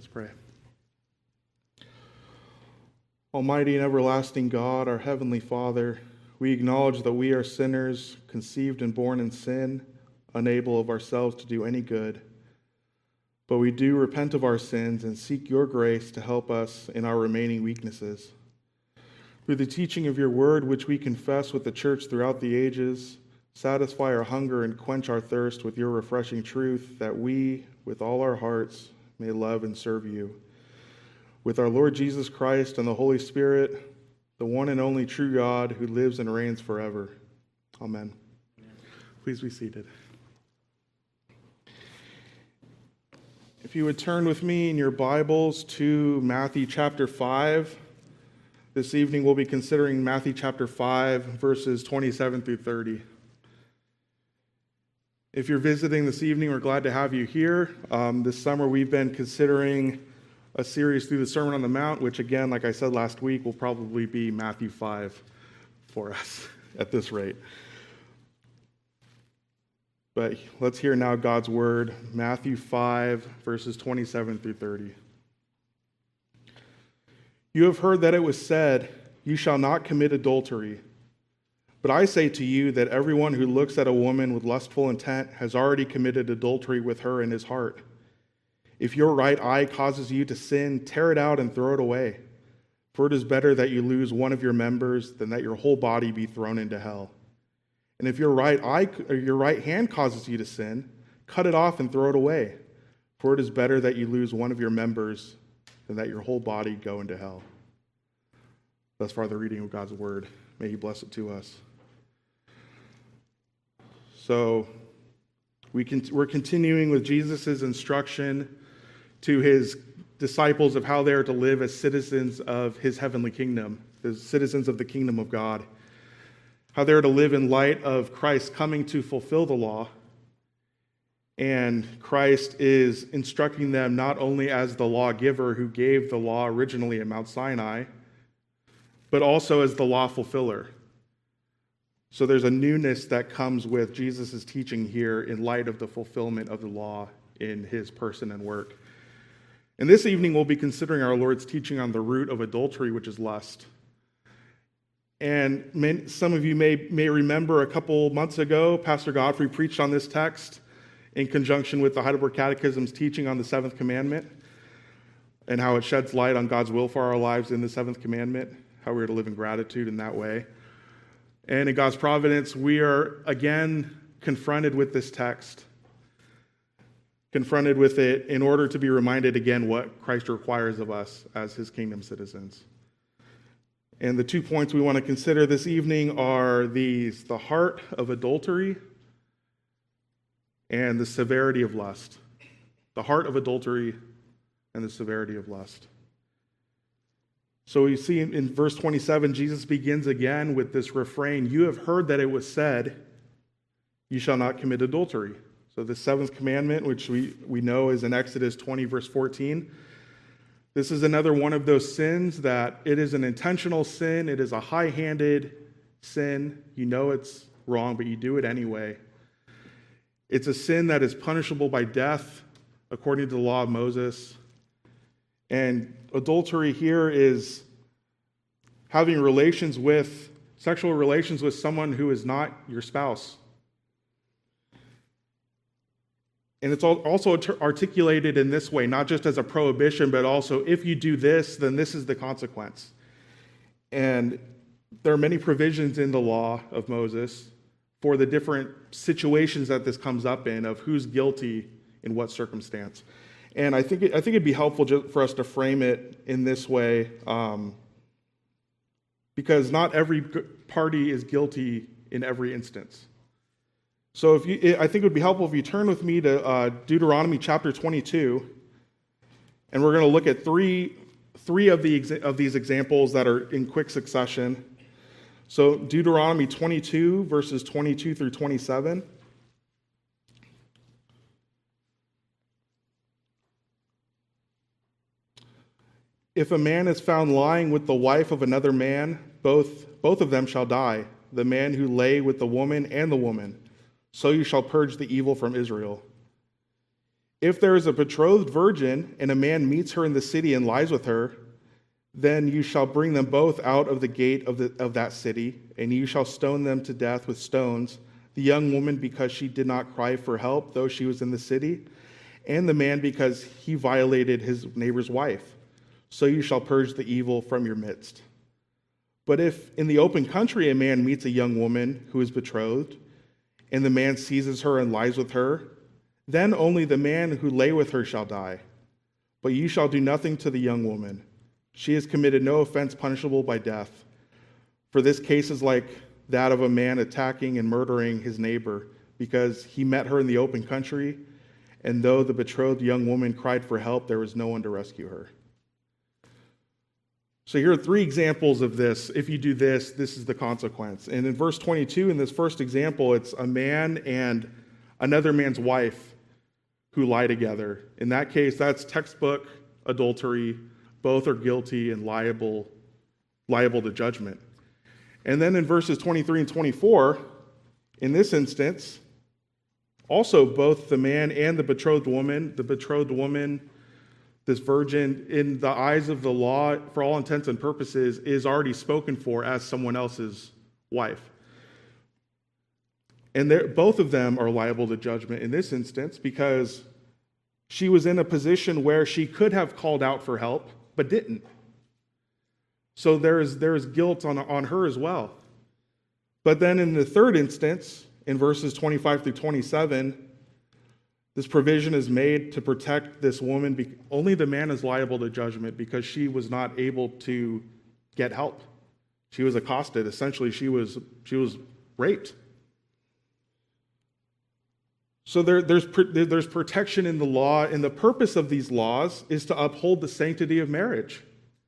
Let's pray. Almighty and everlasting God, our heavenly Father, we acknowledge that we are sinners, conceived and born in sin, unable of ourselves to do any good. But we do repent of our sins and seek your grace to help us in our remaining weaknesses. Through the teaching of your word, which we confess with the church throughout the ages, satisfy our hunger and quench our thirst with your refreshing truth, that we, with all our hearts, may love and serve you. With our Lord Jesus Christ and the Holy Spirit, the one and only true God who lives and reigns forever. Amen. Please be seated. If you would turn with me in your Bibles to Matthew chapter 5. This evening we'll be considering Matthew chapter 5, verses 27 through 30. If you're visiting this evening, we're glad to have you here. This summer we've been considering a series through the Sermon on the Mount, which again, like I said last week, will probably be Matthew 5 for us at this rate. But let's hear now God's word, Matthew 5, verses 27 through 30. You have heard that it was said, "You shall not commit adultery." But I say to you that everyone who looks at a woman with lustful intent has already committed adultery with her in his heart. If your right eye causes you to sin, tear it out and throw it away. For it is better that you lose one of your members than that your whole body be thrown into hell. And if your right hand causes you to sin, cut it off and throw it away. For it is better that you lose one of your members than that your whole body go into hell. Thus far the reading of God's word. May he bless it to us. So we're continuing with Jesus' instruction to his disciples of how they are to live as citizens of his heavenly kingdom, as citizens of the kingdom of God. How they are to live in light of Christ coming to fulfill the law. And Christ is instructing them not only as the lawgiver who gave the law originally at Mount Sinai, but also as the law fulfiller. So there's a newness that comes with Jesus' teaching here in light of the fulfillment of the law in his person and work. And this evening we'll be considering our Lord's teaching on the root of adultery, which is lust. And some of you may remember a couple months ago, Pastor Godfrey preached on this text in conjunction with the Heidelberg Catechism's teaching on the seventh commandment and how it sheds light on God's will for our lives in the seventh commandment, how we are to live in gratitude in that way. And in God's providence, we are again confronted with this text, confronted with it in order to be reminded again what Christ requires of us as his kingdom citizens. And the 2 points we want to consider this evening are these: the heart of adultery and the severity of lust. The heart of adultery and the severity of lust. So you see in verse 27, Jesus begins again with this refrain, "You have heard that it was said, you shall not commit adultery." So the seventh commandment, which we know is in Exodus 20, verse 14, this is another one of those sins that it is an intentional sin. It is a high-handed sin. You know it's wrong, but you do it anyway. It's a sin that is punishable by death according to the law of Moses. And adultery here is having sexual relations with someone who is not your spouse. And it's also articulated in this way, not just as a prohibition, but also if you do this, then this is the consequence. And there are many provisions in the law of Moses for the different situations that this comes up in, of who's guilty in what circumstance. And I think it'd be helpful just for us to frame it in this way, because not every party is guilty in every instance. So I think it would be helpful if you turn with me to Deuteronomy chapter 22, and we're going to look at three of these examples that are in quick succession. So Deuteronomy 22, verses 22 through 27. If a man is found lying with the wife of another man, both of them shall die, the man who lay with the woman and the woman. So you shall purge the evil from Israel. If there is a betrothed virgin and a man meets her in the city and lies with her, then you shall bring them both out of the gate of that city, and you shall stone them to death with stones, the young woman because she did not cry for help, though she was in the city, and the man because he violated his neighbor's wife. So you shall purge the evil from your midst. But if in the open country a man meets a young woman who is betrothed, and the man seizes her and lies with her, then only the man who lay with her shall die. But you shall do nothing to the young woman. She has committed no offense punishable by death. For this case is like that of a man attacking and murdering his neighbor, because he met her in the open country, and though the betrothed young woman cried for help, there was no one to rescue her. So here are 3 examples of this. If you do this, this is the consequence. And in verse 22, in this first example, it's a man and another man's wife who lie together. In that case, that's textbook adultery. Both are guilty and liable to judgment. And then in verses 23 and 24, in this instance, also both the man and the betrothed woman, this virgin, in the eyes of the law, for all intents and purposes, is already spoken for as someone else's wife. And both of them are liable to judgment in this instance because she was in a position where she could have called out for help, but didn't. So there is guilt on her as well. But then in the third instance, in verses 25 through 27, this provision is made to protect this woman. Only the man is liable to judgment because she was not able to get help. She was accosted. Essentially, she was raped. So there's protection in the law, and the purpose of these laws is to uphold the sanctity of marriage.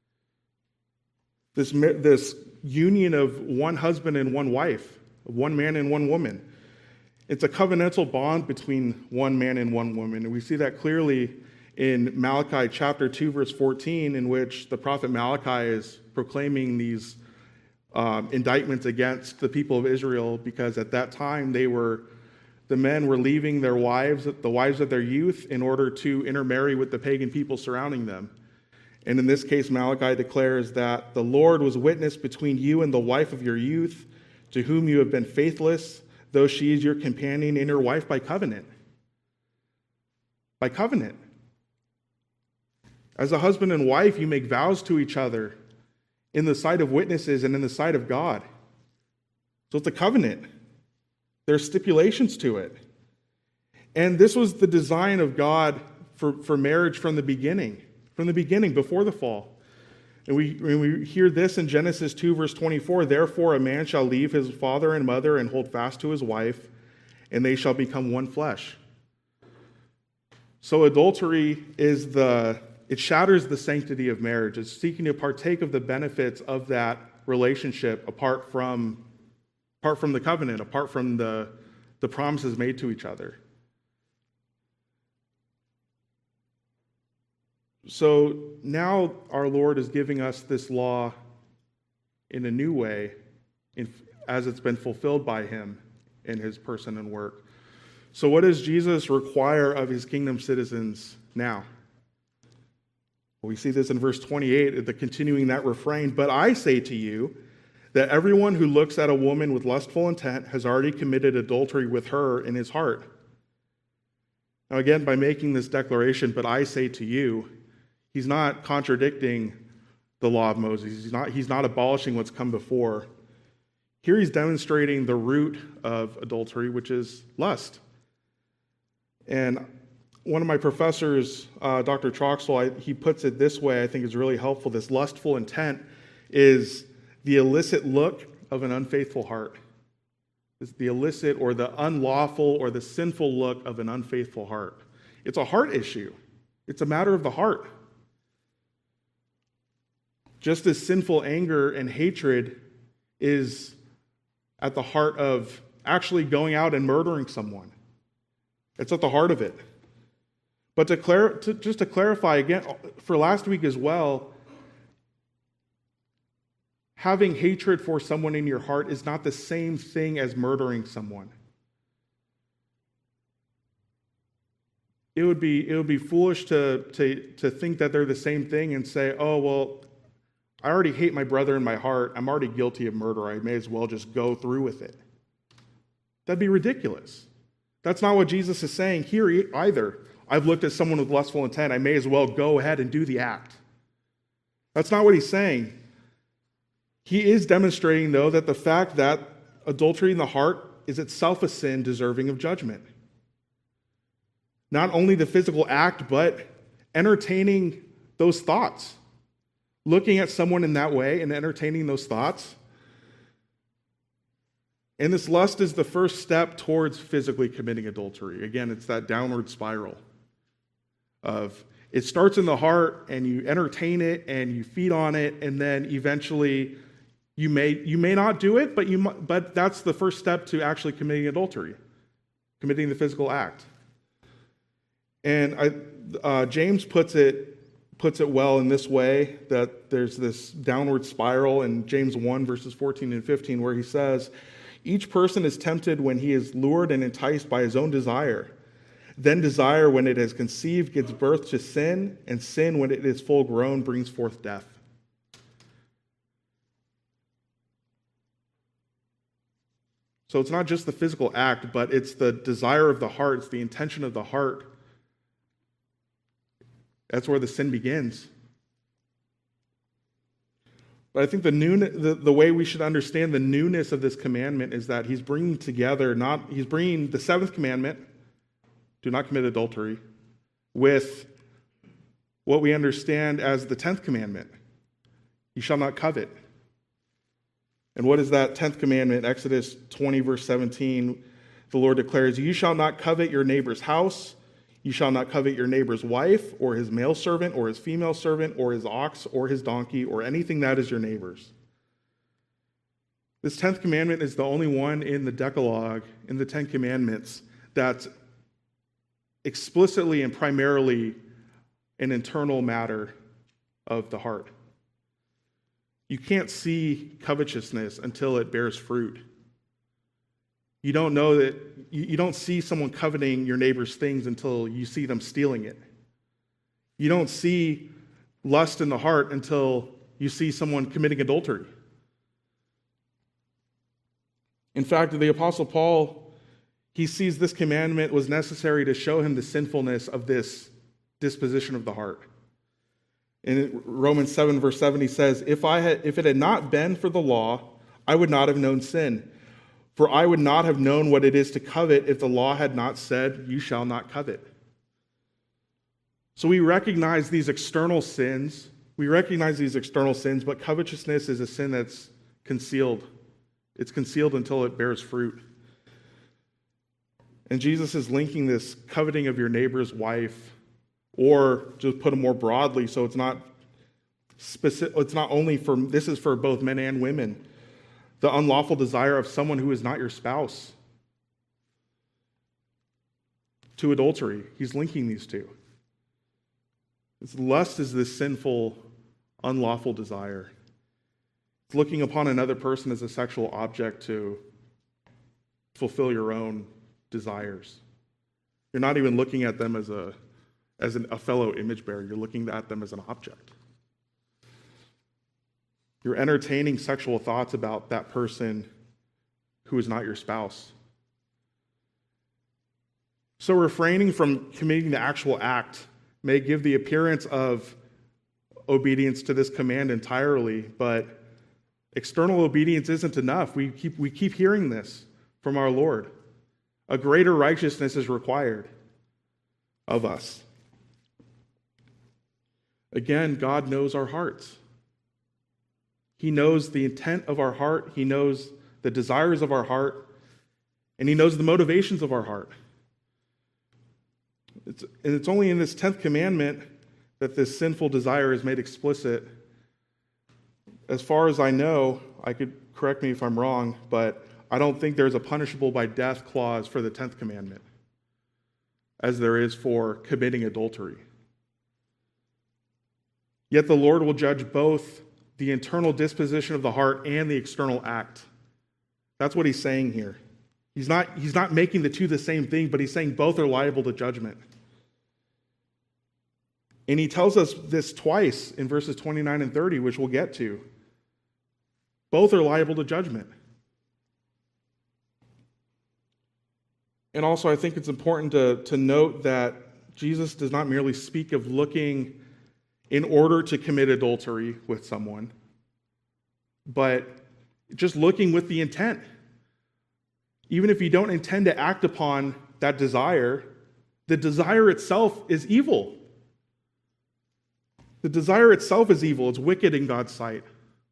This union of one husband and one wife, one man and one woman. It's a covenantal bond between one man and one woman, and we see that clearly in Malachi chapter 2, verse 14, in which the prophet Malachi is proclaiming these indictments against the people of Israel, because at that time the men were leaving their wives, the wives of their youth, in order to intermarry with the pagan people surrounding them. And in this case, Malachi declares that the Lord was witness between you and the wife of your youth, to whom you have been faithless, though she is your companion and your wife by covenant. By covenant. As a husband and wife, you make vows to each other in the sight of witnesses and in the sight of God. So it's a covenant. There's stipulations to it. And this was the design of God for marriage from the beginning, before the fall. And we hear this in Genesis 2, verse 24, therefore a man shall leave his father and mother and hold fast to his wife, and they shall become one flesh. So adultery it shatters the sanctity of marriage. It's seeking to partake of the benefits of that relationship apart from the covenant, apart from the promises made to each other. So now our Lord is giving us this law in a new way, as it's been fulfilled by him in his person and work. So what does Jesus require of his kingdom citizens now? Well, we see this in verse 28, continuing that refrain. But I say to you that everyone who looks at a woman with lustful intent has already committed adultery with her in his heart. Now again, by making this declaration, but I say to you, he's not contradicting the law of Moses. He's not abolishing what's come before. Here he's demonstrating the root of adultery, which is lust. And one of my professors, Dr. Troxel, he puts it this way, I think is really helpful. This lustful intent is the illicit look of an unfaithful heart. It's the illicit or the unlawful or the sinful look of an unfaithful heart. It's a heart issue. It's a matter of the heart. Just as sinful anger and hatred is at the heart of actually going out and murdering someone. It's at the heart of it. But just to clarify again, for last week as well, having hatred for someone in your heart is not the same thing as murdering someone. it would be foolish to think that they're the same thing and say, oh, well, I already hate my brother in my heart. I'm already guilty of murder. I may as well just go through with it. That'd be ridiculous. That's not what Jesus is saying here either. I've looked at someone with lustful intent. I may as well go ahead and do the act. That's not what he's saying. He is demonstrating, though, that the fact that adultery in the heart is itself a sin deserving of judgment. Not only the physical act, but entertaining those thoughts. Looking at someone in that way and entertaining those thoughts. And this lust is the first step towards physically committing adultery. Again, it's that downward spiral of it starts in the heart and you entertain it and you feed on it, and then eventually you may not do it, but that's the first step to actually committing adultery, committing the physical act. And James puts it well in this way, that there's this downward spiral in James 1, verses 14 and 15, where he says, each person is tempted when he is lured and enticed by his own desire. Then desire, when it has conceived, gives birth to sin, and sin, when it is full grown, brings forth death. So it's not just the physical act, but it's the desire of the heart, it's the intention of the heart. That's where the sin begins. But I think the way we should understand the newness of this commandment is that he's bringing the seventh commandment, do not commit adultery, with what we understand as the 10th commandment, you shall not covet. And what is that 10th commandment? Exodus 20, verse 17, the Lord declares, you shall not covet your neighbor's house, you shall not covet your neighbor's wife, or his male servant, or his female servant, or his ox, or his donkey, or anything that is your neighbor's. This 10th commandment is the only one in the Decalogue, in the 10 commandments, that's explicitly and primarily an internal matter of the heart. You can't see covetousness until it bears fruit. You don't know that, you don't see someone coveting your neighbor's things until you see them stealing it. You don't see lust in the heart until you see someone committing adultery. In fact, the Apostle Paul, he sees this commandment was necessary to show him the sinfulness of this disposition of the heart. In Romans 7, verse 7, he says, if it had not been for the law, I would not have known sin. For I would not have known what it is to covet if the law had not said, you shall not covet. So we recognize these external sins. But covetousness is a sin that's concealed. It's concealed until it bears fruit. And Jesus is linking this coveting of your neighbor's wife, or just put it more broadly, so it's not specific, it's not only for, this is for both men and women, the unlawful desire of someone who is not your spouse to adultery. He's linking these two. Lust is this sinful, unlawful desire. It's looking upon another person as a sexual object to fulfill your own desires. You're not even looking at them as a fellow image bearer. You're looking at them as an object. You're entertaining sexual thoughts about that person who is not your spouse. So refraining from committing the actual act may give the appearance of obedience to this command entirely, but external obedience isn't enough. We keep hearing this from our Lord. A greater righteousness is required of us. Again, God knows our hearts. He knows the intent of our heart. He knows the desires of our heart. And he knows the motivations of our heart. It's only in this 10th commandment that this sinful desire is made explicit. As far as I know, I could correct me if I'm wrong, but I don't think there's a punishable by death clause for the 10th commandment, as there is for committing adultery. Yet the Lord will judge both the internal disposition of the heart and the external act. That's what he's saying here. He's not making the two the same thing, but he's saying both are liable to judgment. And he tells us this twice in verses 29 and 30, which we'll get to. Both are liable to judgment. And also, I think it's important to note that Jesus does not merely speak of looking in order to commit adultery with someone, but just looking with the intent. Even if you don't intend to act upon that desire, the desire itself is evil. The desire itself is evil. It's wicked in God's sight.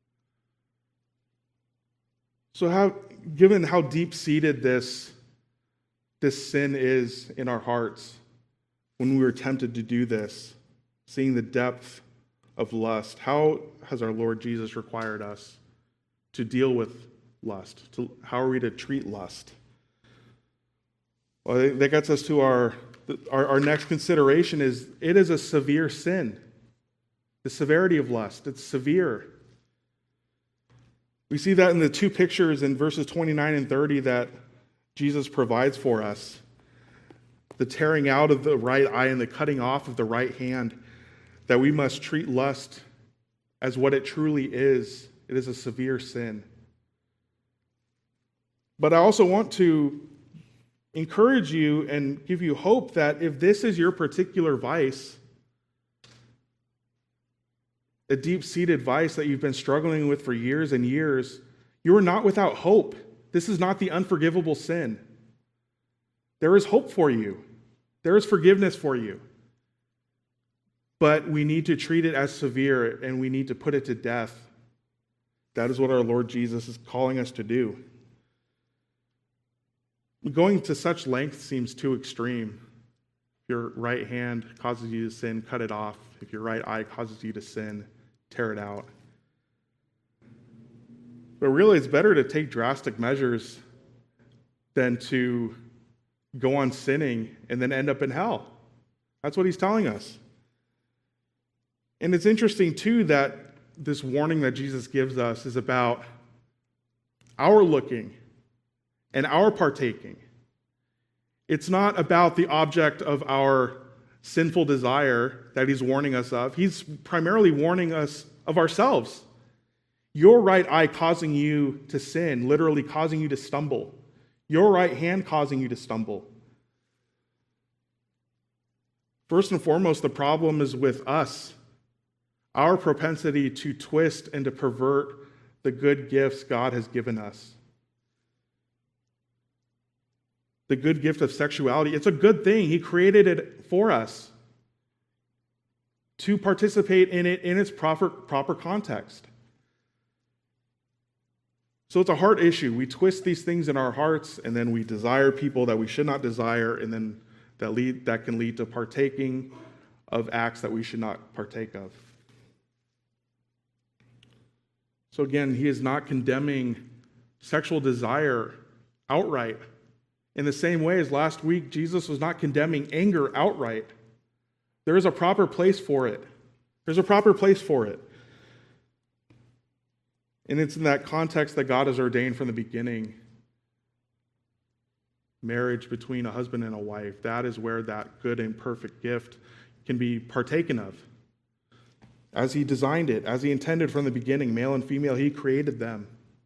So given how deep-seated this sin is in our hearts, when we were tempted to do this, seeing the depth of lust, how has our Lord Jesus required us to deal with lust? How are we to treat lust? Well, that gets us to our next consideration is it is a severe sin. The severity of lust, it's severe. We see that in the two pictures in verses 29 and 30 that Jesus provides for us. The tearing out of the right eye and the cutting off of the right hand, that we must treat lust as what it truly is. It is a severe sin. But I also want to encourage you and give you hope that if this is your particular vice, a deep-seated vice that you've been struggling with for years and years, you are not without hope. This is not the unforgivable sin. There is hope for you. There is forgiveness for you. But we need to treat it as severe, and we need to put it to death. That is what our Lord Jesus is calling us to do. Going to such length seems too extreme. If your right hand causes you to sin, cut it off. If your right eye causes you to sin, tear it out. But really, it's better to take drastic measures than to go on sinning and then end up in hell. That's what he's telling us. And it's interesting, too, that this warning that Jesus gives us is about our looking and our partaking. It's not about the object of our sinful desire that he's warning us of. He's primarily warning us of ourselves. Your right eye causing you to sin, literally causing you to stumble. Your right hand causing you to stumble. First and foremost, the problem is with us. Our propensity to twist and to pervert the good gifts God has given us. The good gift of sexuality, it's a good thing. He created it for us to participate in it in its proper context. So it's a heart issue. We twist these things in our hearts, and then we desire people that we should not desire, and then that can lead to partaking of acts that we should not partake of. So again, he is not condemning sexual desire outright. In the same way as last week, Jesus was not condemning anger outright. There is a proper place for it. There's a proper place for it. And it's in that context that God has ordained from the beginning marriage between a husband and a wife. That is where that good and perfect gift can be partaken of. As he designed it, as he intended from the beginning, male and female, he created them.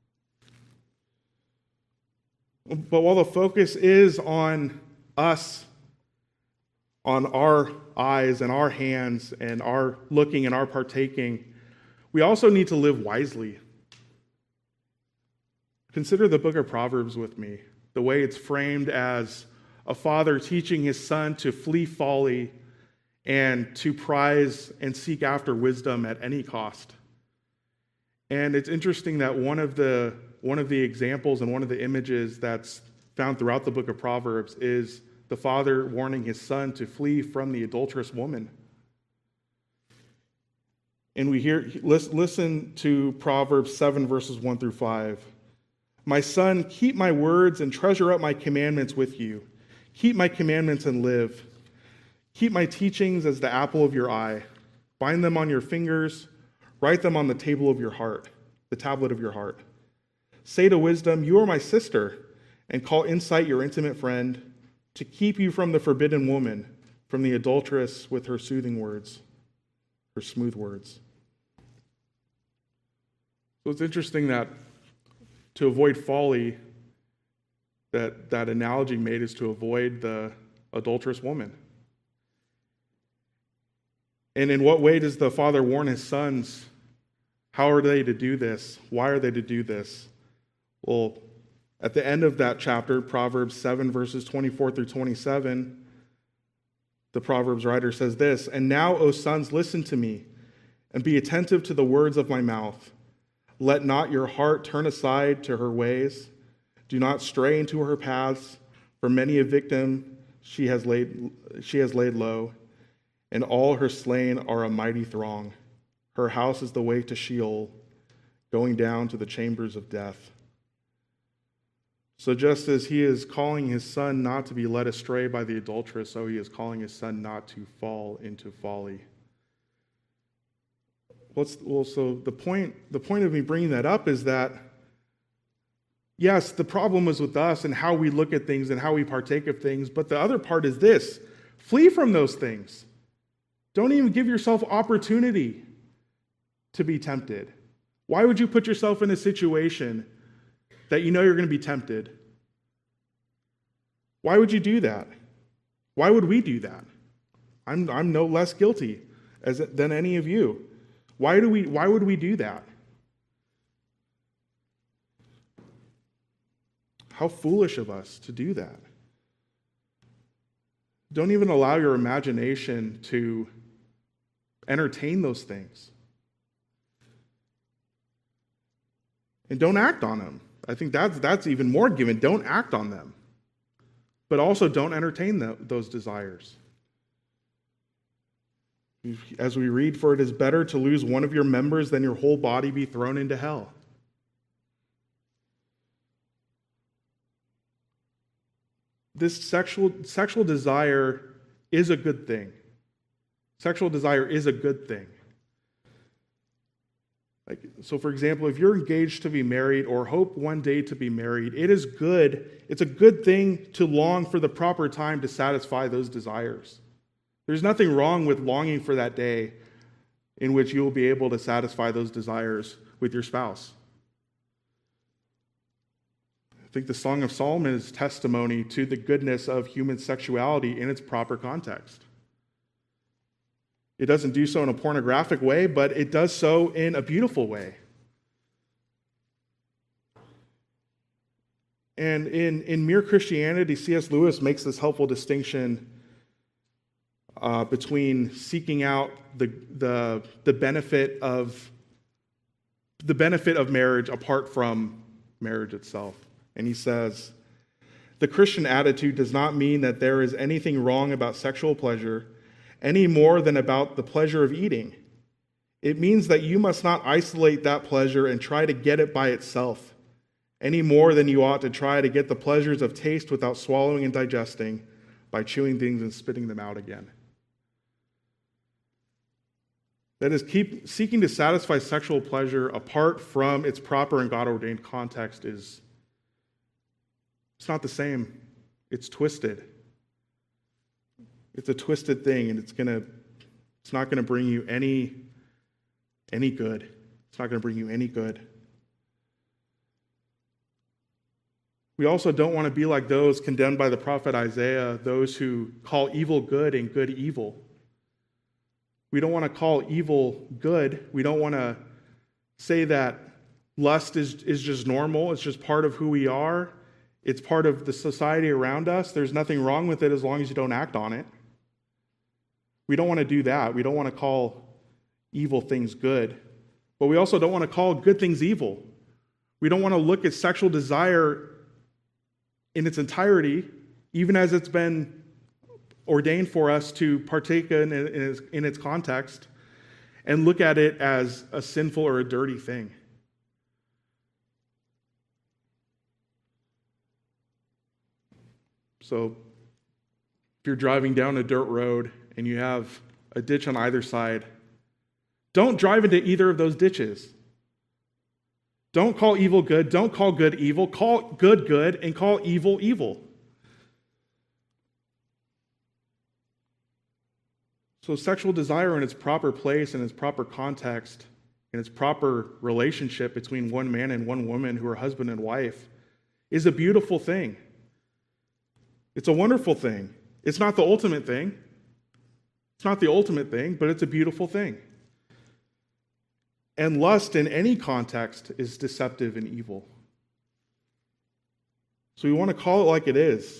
But while the focus is on us, on our eyes and our hands and our looking and our partaking, we also need to live wisely. Consider the book of Proverbs with me, the way it's framed as a father teaching his son to flee folly and to prize and seek after wisdom at any cost. And it's interesting that one of the examples and one of the images that's found throughout the book of Proverbs is the father warning his son to flee from the adulterous woman. And listen to Proverbs 7, verses 1 through 5. My son, keep my words and treasure up my commandments with you. Keep my commandments and live. Keep my teachings as the apple of your eye. Bind them on your fingers. Write them on the table of your heart, the tablet of your heart. Say to wisdom, you are my sister, and call insight your intimate friend, to keep you from the forbidden woman, from the adulteress with her soothing words. her smooth words. So it's interesting that to avoid folly, that analogy made is to avoid the adulterous woman. And in what way does the father warn his sons? How are they to do this? Why are they to do this? Well, at the end of that chapter, Proverbs 7, verses 24 through 27, the Proverbs writer says this, "And now, O sons, listen to me, and be attentive to the words of my mouth. Let not your heart turn aside to her ways. Do not stray into her paths, for many a victim she has laid low, and all her slain are a mighty throng. Her house is the way to Sheol, going down to the chambers of death." So just as he is calling his son not to be led astray by the adulteress, so he is calling his son not to fall into folly. So the point of me bringing that up is that, yes, the problem was with us and how we look at things and how we partake of things, but the other part is this: flee from those things. Don't even give yourself opportunity to be tempted. Why would you put yourself in a situation that you know you're going to be tempted? Why would you do that? Why would we do that? I'm no less guilty than any of you. Why would we do that? How foolish of us to do that. Don't even allow your imagination to entertain those things. And don't act on them. I think that's even more given. Don't act on them. But also don't entertain those desires. As we read, "For it is better to lose one of your members than your whole body be thrown into hell." This sexual desire is a good thing. Sexual desire is a good thing. So for example, if you're engaged to be married or hope one day to be married, it is good. It's a good thing to long for the proper time to satisfy those desires. There's nothing wrong with longing for that day in which you will be able to satisfy those desires with your spouse. I think the Song of Solomon is testimony to the goodness of human sexuality in its proper context. It doesn't do so in a pornographic way, but it does so in a beautiful way. And in Mere Christianity, C.S. Lewis makes this helpful distinction between seeking out the benefit of marriage apart from marriage itself. And he says, "The Christian attitude does not mean that there is anything wrong about sexual pleasure any more than about the pleasure of eating. It means that you must not isolate that pleasure and try to get it by itself, any more than you ought to try to get the pleasures of taste without swallowing and digesting by chewing things and spitting them out again." That is, seeking to satisfy sexual pleasure apart from its proper and God-ordained context it's not the same. It's twisted. It's a twisted thing, and it's not going to bring you any good. It's not going to bring you any good. We also don't want to be like those condemned by the prophet Isaiah, those who call evil good and good evil. We don't want to call evil good. We don't want to say that lust is just normal. It's just part of who we are. It's part of the society around us. There's nothing wrong with it as long as you don't act on it. We don't want to do that. We don't want to call evil things good. But we also don't want to call good things evil. We don't want to look at sexual desire in its entirety, even as it's been ordained for us to partake in its context, and look at it as a sinful or a dirty thing. So, if you're driving down a dirt road and you have a ditch on either side, don't drive into either of those ditches. Don't call evil good. Don't call good evil. Call good good and call evil evil. So sexual desire in its proper place, in its proper context, in its proper relationship between one man and one woman who are husband and wife is a beautiful thing. It's a wonderful thing. It's not the ultimate thing. It's not the ultimate thing, but it's a beautiful thing. And lust in any context is deceptive and evil. So we want to call it like it is.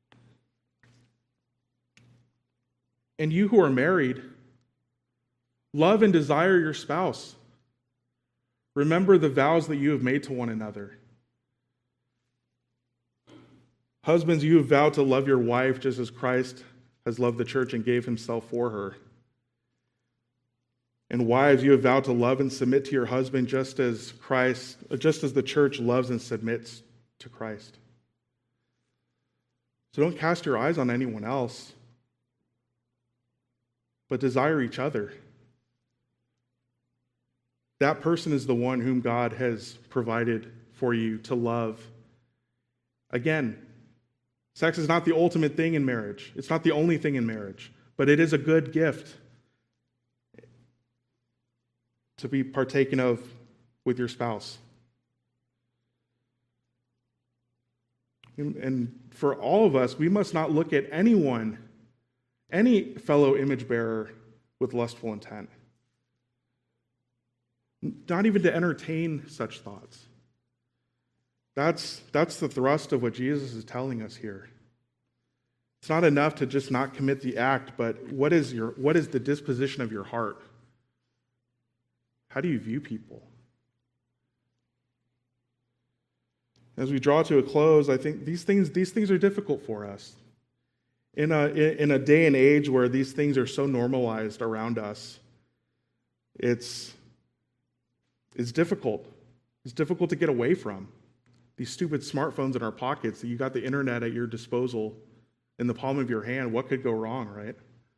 And you who are married, love and desire your spouse. Remember the vows that you have made to one another. Husbands, you have vowed to love your wife just as Christ has loved the church and gave himself for her. And wives, you have vowed to love and submit to your husband just as the church loves and submits to Christ. So don't cast your eyes on anyone else, but desire each other. That person is the one whom God has provided for you to love. Again, sex is not the ultimate thing in marriage. It's not the only thing in marriage, but it is a good gift to be partaken of with your spouse. And for all of us, we must not look at anyone, any fellow image bearer, with lustful intent. Not even to entertain such thoughts. That's the thrust of what Jesus is telling us here. It's not enough to just not commit the act, but what is the disposition of your heart? How do you view people? As we draw to a close, I think these things are difficult for us. In a day and age where these things are so normalized around us, it's difficult. It's difficult to get away from. These stupid smartphones in our pockets, that you got the internet at your disposal in the palm of your hand. What could go wrong, right?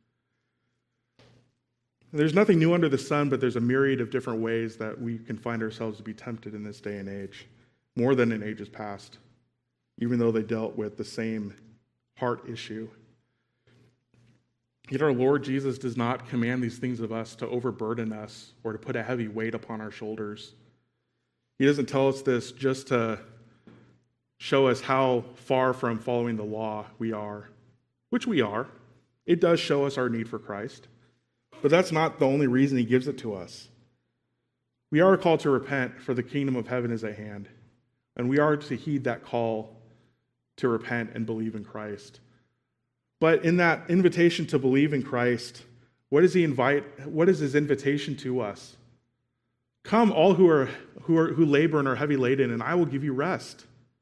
There's nothing new under the sun, but there's a myriad of different ways that we can find ourselves to be tempted in this day and age, more than in ages past, even though they dealt with the same heart issue. Yet our Lord Jesus does not command these things of us to overburden us or to put a heavy weight upon our shoulders. He doesn't tell us this just to show us how far from following the law we are, which we are. It does show us our need for Christ. But that's not the only reason he gives it to us. We are called to repent, for the kingdom of heaven is at hand. And we are to heed that call to repent and believe in Christ. But in that invitation to believe in Christ, what is his invitation to us? Come, all who labor and are heavy laden, and I will give you rest.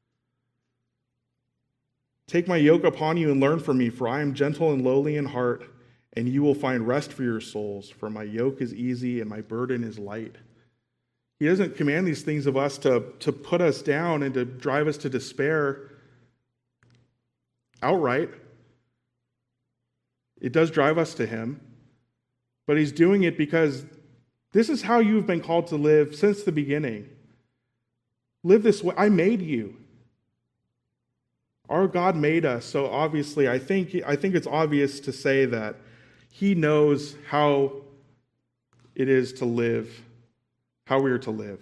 Take my yoke upon you and learn from me, for I am gentle and lowly in heart, and you will find rest for your souls, for my yoke is easy and my burden is light. He doesn't command these things of us to put us down and to drive us to despair outright. It does drive us to him, but he's doing it because this is how you've been called to live since the beginning. Live this way. I made you. Our God made us, so obviously I think it's obvious to say that he knows how it is to live, how we are to live.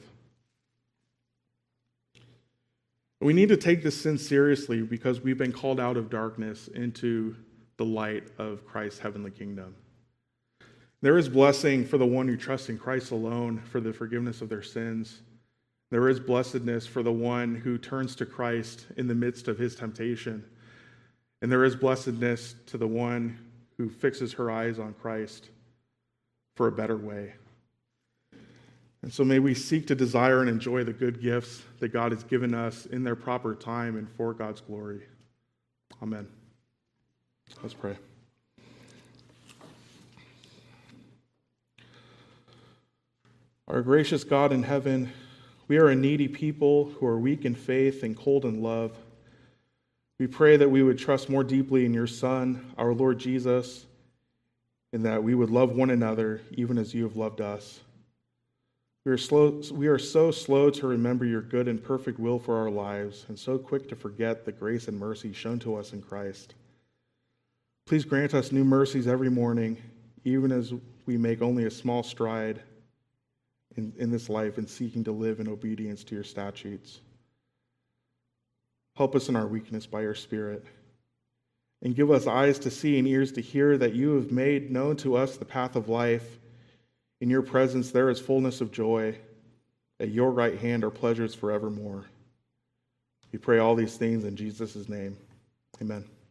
We need to take this sin seriously because we've been called out of darkness into the light of Christ's heavenly kingdom. There is blessing for the one who trusts in Christ alone for the forgiveness of their sins. There is blessedness for the one who turns to Christ in the midst of his temptation. And there is blessedness to the one who fixes her eyes on Christ for a better way. And so may we seek to desire and enjoy the good gifts that God has given us in their proper time and for God's glory. Amen. Let's pray. Our gracious God in heaven, we are a needy people who are weak in faith and cold in love. We pray that we would trust more deeply in your Son, our Lord Jesus, and that we would love one another even as you have loved us. We are so slow to remember your good and perfect will for our lives, and so quick to forget the grace and mercy shown to us in Christ. Please grant us new mercies every morning, even as we make only a small stride in this life in seeking to live in obedience to your statutes. Help us in our weakness by your Spirit, and give us eyes to see and ears to hear that you have made known to us the path of life. In your presence there is fullness of joy. At your right hand are pleasures forevermore. We pray all these things in Jesus' name. Amen.